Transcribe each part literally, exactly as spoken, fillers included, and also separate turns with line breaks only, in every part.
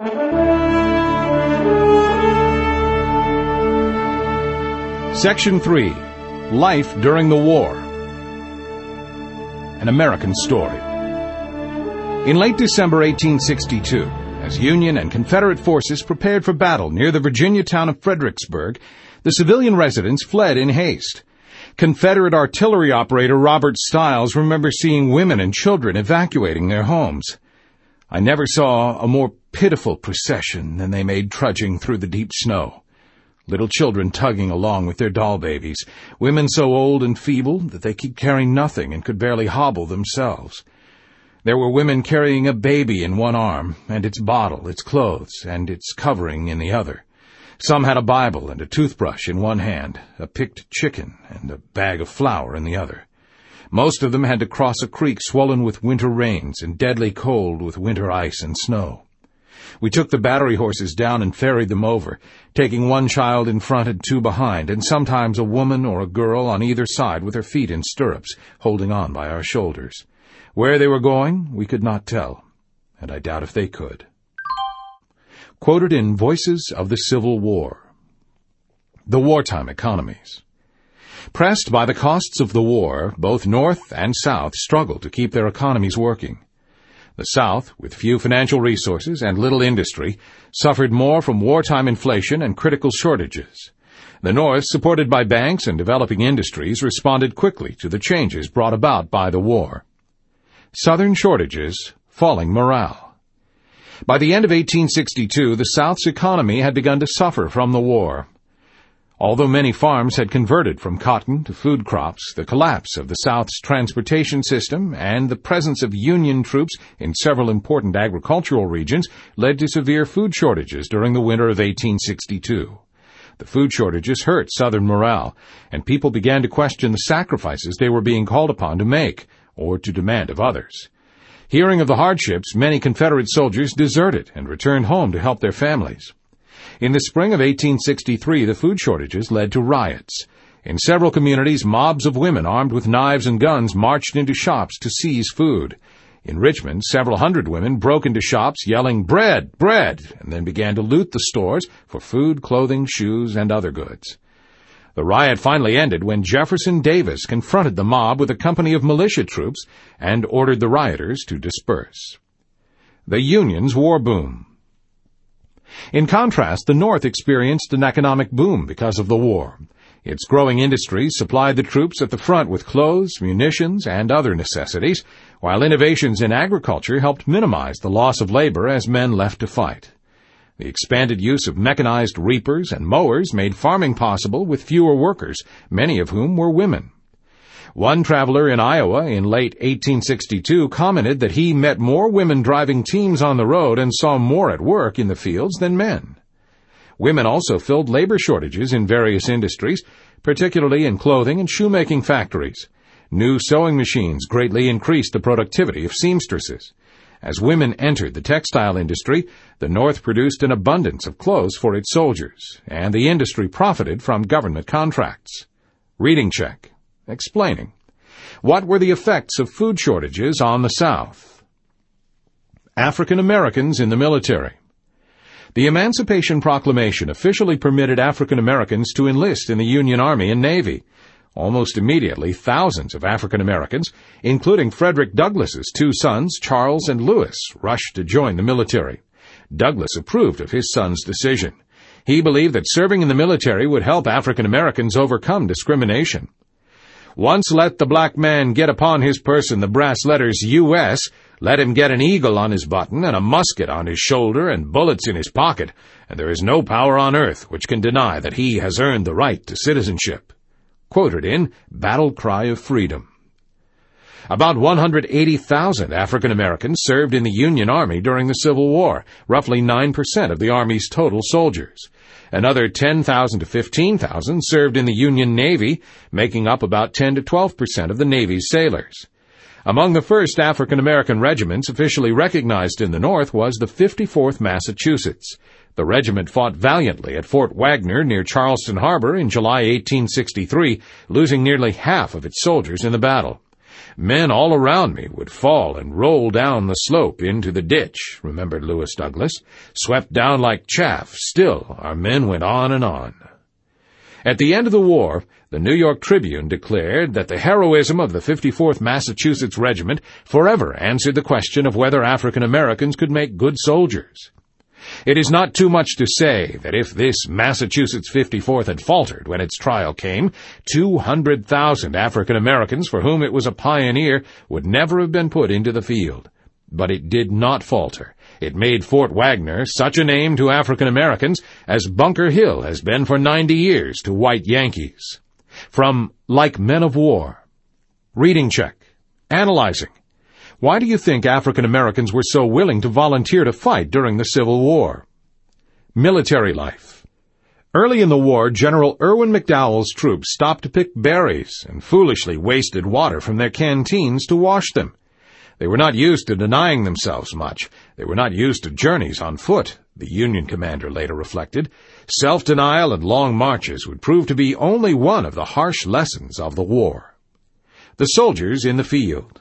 Section three. Life During the War. An American Story. In late December eighteen sixty-two, as Union and Confederate forces prepared for battle near the Virginia town of Fredericksburg, the civilian residents fled in haste. Confederate artillery operator Robert Stiles remembers seeing women and children evacuating their homes. "I never saw a more pitiful procession than they made trudging through the deep snow. Little children tugging along with their doll babies, women so old and feeble that they could carry nothing and could barely hobble themselves. There were women carrying a baby in one arm, and its bottle, its clothes, and its covering in the other. Some had a Bible and a toothbrush in one hand, a picked chicken and a bag of flour in the other. Most of them had to cross a creek swollen with winter rains and deadly cold with winter ice and snow. We took the battery horses down and ferried them over, taking one child in front and two behind, and sometimes a woman or a girl on either side with her feet in stirrups, holding on by our shoulders. Where they were going, we could not tell, and I doubt if they could." Quoted in Voices of the Civil War. The Wartime Economies. Pressed by the costs of the war, both North and South struggled to keep their economies working. The South, with few financial resources and little industry, suffered more from wartime inflation and critical shortages. The North, supported by banks and developing industries, responded quickly to the changes brought about by the war. Southern shortages, falling morale. By the end of eighteen sixty-two, the South's economy had begun to suffer from the war. Although many farms had converted from cotton to food crops, the collapse of the South's transportation system and the presence of Union troops in several important agricultural regions led to severe food shortages during the winter of eighteen sixty-two. The food shortages hurt Southern morale, and people began to question the sacrifices they were being called upon to make, or to demand of others. Hearing of the hardships, many Confederate soldiers deserted and returned home to help their families. In the spring of eighteen sixty-three, the food shortages led to riots. In several communities, mobs of women armed with knives and guns marched into shops to seize food. In Richmond, several hundred women broke into shops yelling, "Bread! Bread!" and then began to loot the stores for food, clothing, shoes, and other goods. The riot finally ended when Jefferson Davis confronted the mob with a company of militia troops and ordered the rioters to disperse. The Union's war boom. In contrast, the North experienced an economic boom because of the war. Its growing industries supplied the troops at the front with clothes, munitions, and other necessities, while innovations in agriculture helped minimize the loss of labor as men left to fight. The expanded use of mechanized reapers and mowers made farming possible with fewer workers, many of whom were women. One traveler in Iowa in late eighteen sixty-two commented that he met more women driving teams on the road and saw more at work in the fields than men. Women also filled labor shortages in various industries, particularly in clothing and shoemaking factories. New sewing machines greatly increased the productivity of seamstresses. As women entered the textile industry, the North produced an abundance of clothes for its soldiers, and the industry profited from government contracts. Reading check. Explaining. What were the effects of food shortages on the South? African Americans in the military. The Emancipation Proclamation officially permitted African Americans to enlist in the Union Army and Navy. Almost immediately, thousands of African Americans, including Frederick Douglass's two sons, Charles and Lewis, rushed to join the military. Douglass approved of his son's decision. He believed that serving in the military would help African Americans overcome discrimination. "Once let the black man get upon his person the brass letters U S, let him get an eagle on his button and a musket on his shoulder and bullets in his pocket, and there is no power on earth which can deny that he has earned the right to citizenship." Quoted in Battle Cry of Freedom. About one hundred eighty thousand African Americans served in the Union Army during the Civil War, roughly nine percent of the Army's total soldiers. Another ten thousand to fifteen thousand served in the Union Navy, making up about ten to twelve percent of the Navy's sailors. Among the first African American regiments officially recognized in the North was the fifty-fourth Massachusetts. The regiment fought valiantly at Fort Wagner near Charleston Harbor in July eighteen sixty-three, losing nearly half of its soldiers in the battle.
Men all around me would fall and roll down the slope into the ditch, remembered Lewis Douglas. Swept down like chaff, still our men went on and on. At the end of the war, the New York Tribune declared that the heroism of the fifty-fourth Massachusetts Regiment forever answered the question of whether African Americans could make good soldiers. It is not too much to say that if this Massachusetts fifty-fourth had faltered when its trial came, two hundred thousand African Americans for whom it was a pioneer would never have been put into the field. But it did not falter. It made Fort Wagner such a name to African Americans as Bunker Hill has been for ninety years to white Yankees. From Like Men of War. Reading check. Analyzing. Why do you think African Americans were so willing to volunteer to fight during the Civil War? Military life. Early in the war, General Irwin McDowell's troops stopped to pick berries and foolishly wasted water from their canteens to wash them. They were not used to denying themselves much. They were not used to journeys on foot, the Union commander later reflected. Self-denial and long marches would prove to be only one of the harsh lessons of the war. The soldiers in the field.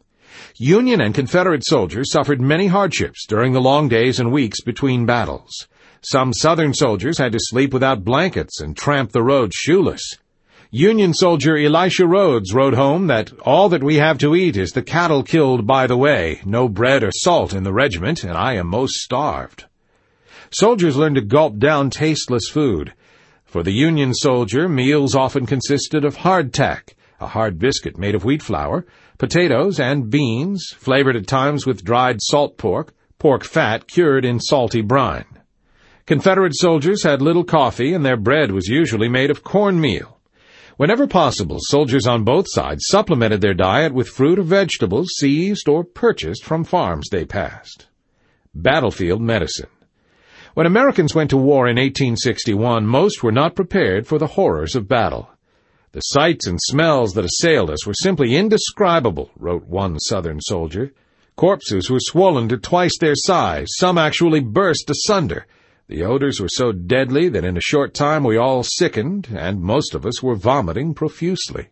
Union and Confederate soldiers suffered many hardships during the long days and weeks between battles. Some Southern soldiers had to sleep without blankets and tramp the road shoeless. Union soldier Elisha Rhodes wrote home that all that we have to eat is the cattle killed by the way, no bread or salt in the regiment, and I am most starved. Soldiers learned to gulp down tasteless food. For the Union soldier, meals often consisted of hardtack, a hard biscuit made of wheat flour, potatoes and beans, flavored at times with dried salt pork, pork fat cured in salty brine. Confederate soldiers had little coffee, and their bread was usually made of cornmeal. Whenever possible, soldiers on both sides supplemented their diet with fruit or vegetables seized or purchased from farms they passed. Battlefield medicine. When Americans went to war in eighteen sixty-one, most were not prepared for the horrors of battle. The sights and smells that assailed us were simply indescribable, wrote one Southern soldier. Corpses were swollen to twice their size. Some actually burst asunder. The odors were so deadly that in a short time we all sickened, and most of us were vomiting profusely.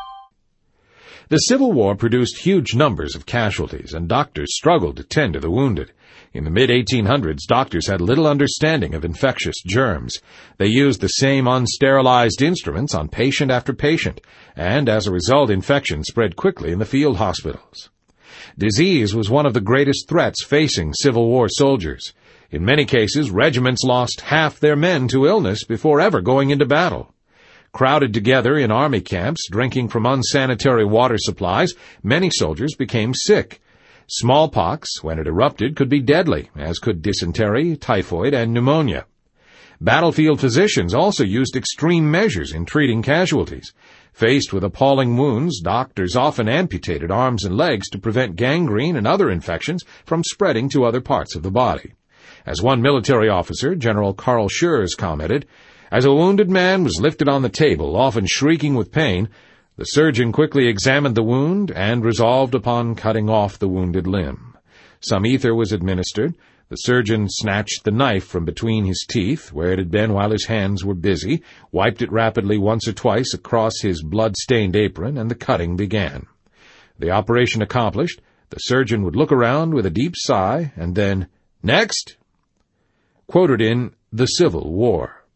The Civil War produced huge numbers of casualties, and doctors struggled to tend to the wounded. In the mid eighteen hundreds, doctors had little understanding of infectious germs. They used the same unsterilized instruments on patient after patient, and as a result, infection spread quickly in the field hospitals. Disease was one of the greatest threats facing Civil War soldiers. In many cases, regiments lost half their men to illness before ever going into battle. Crowded together in army camps, drinking from unsanitary water supplies, many soldiers became sick. Smallpox, when it erupted, could be deadly, as could dysentery, typhoid, and pneumonia. Battlefield physicians also used extreme measures in treating casualties. Faced with appalling wounds, doctors often amputated arms and legs to prevent gangrene and other infections from spreading to other parts of the body. As one military officer, General Carl Schurz, commented, "As a wounded man was lifted on the table, often shrieking with pain, the surgeon quickly examined the wound and resolved upon cutting off the wounded limb. Some ether was administered. The surgeon snatched the knife from between his teeth, where it had been while his hands were busy, wiped it rapidly once or twice across his blood-stained apron, and the cutting began. The operation accomplished, the surgeon would look around with a deep sigh, and then, 'Next!' Quoted in The Civil War.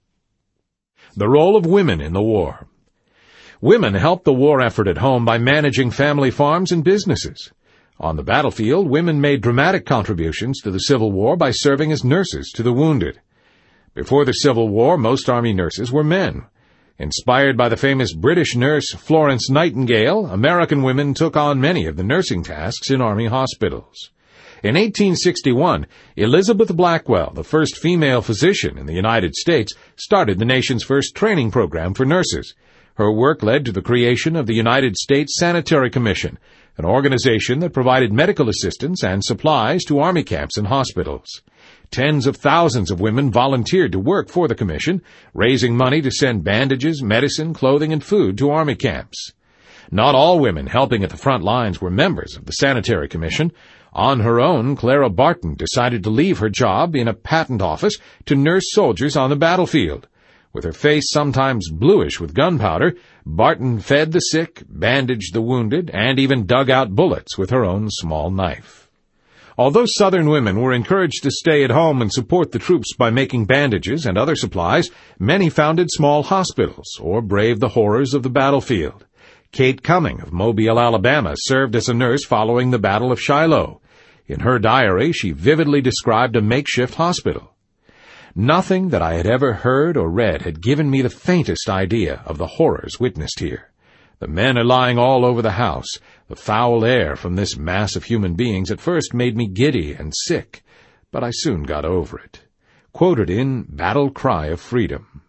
The role of women in the war. Women helped the war effort at home by managing family farms and businesses. On the battlefield, women made dramatic contributions to the Civil War by serving as nurses to the wounded. Before the Civil War, most Army nurses were men. Inspired by the famous British nurse Florence Nightingale, American women took on many of the nursing tasks in Army hospitals. In eighteen sixty-one, Elizabeth Blackwell, the first female physician in the United States, started the nation's first training program for nurses. Her work led to the creation of the United States Sanitary Commission, an organization that provided medical assistance and supplies to Army camps and hospitals. Tens of thousands of women volunteered to work for the commission, raising money to send bandages, medicine, clothing, and food to Army camps. Not all women helping at the front lines were members of the Sanitary Commission. On her own, Clara Barton decided to leave her job in a patent office to nurse soldiers on the battlefield. With her face sometimes bluish with gunpowder, Barton fed the sick, bandaged the wounded, and even dug out bullets with her own small knife. Although Southern women were encouraged to stay at home and support the troops by making bandages and other supplies, many founded small hospitals or braved the horrors of the battlefield. Kate Cumming of Mobile, Alabama, served as a nurse following the Battle of Shiloh. In her diary, she vividly described a makeshift hospital. Nothing that I had ever heard or read had given me the faintest idea of the horrors witnessed here. The men are lying all over the house. The foul air from this mass of human beings at first made me giddy and sick, but I soon got over it. Quoted in Battle Cry of Freedom.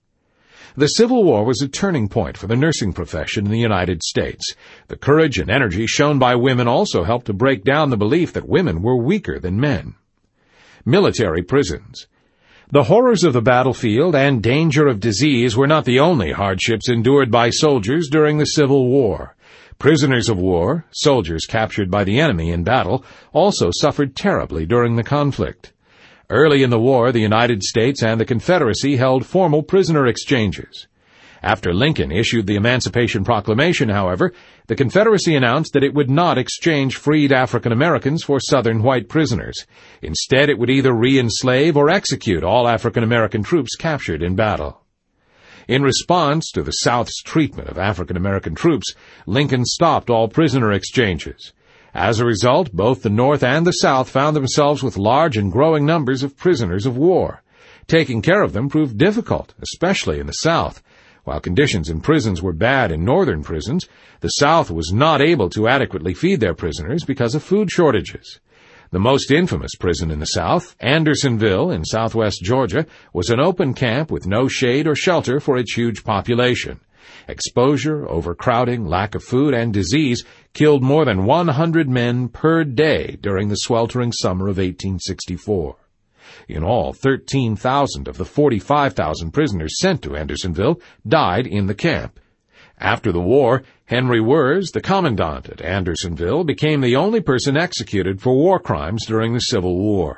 The Civil War was a turning point for the nursing profession in the United States. The courage and energy shown by women also helped to break down the belief that women were weaker than men. Military prisons. The horrors of the battlefield and danger of disease were not the only hardships endured by soldiers during the Civil War. Prisoners of war, soldiers captured by the enemy in battle, also suffered terribly during the conflict. Early in the war, the United States and the Confederacy held formal prisoner exchanges. After Lincoln issued the Emancipation Proclamation, however, the Confederacy announced that it would not exchange freed African Americans for Southern white prisoners. Instead, it would either re-enslave or execute all African American troops captured in battle. In response to the South's treatment of African American troops, Lincoln stopped all prisoner exchanges. As a result, both the North and the South found themselves with large and growing numbers of prisoners of war. Taking care of them proved difficult, especially in the South. While conditions in prisons were bad in northern prisons, the South was not able to adequately feed their prisoners because of food shortages. The most infamous prison in the South, Andersonville in southwest Georgia, was an open camp with no shade or shelter for its huge population. Exposure, overcrowding, lack of food, and disease killed more than one hundred men per day during the sweltering summer of eighteen sixty-four. In all, thirteen thousand of the forty-five thousand prisoners sent to Andersonville died in the camp. After the war, Henry Wirz, the commandant at Andersonville, became the only person executed for war crimes during the Civil War.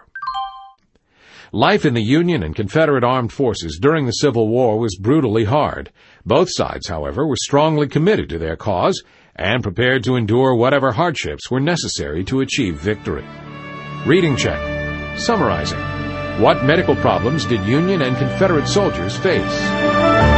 Life in the Union and Confederate armed forces during the Civil War was brutally hard. Both sides, however, were strongly committed to their cause and prepared to endure whatever hardships were necessary to achieve victory. Reading check. Summarizing. What medical problems did Union and Confederate soldiers face?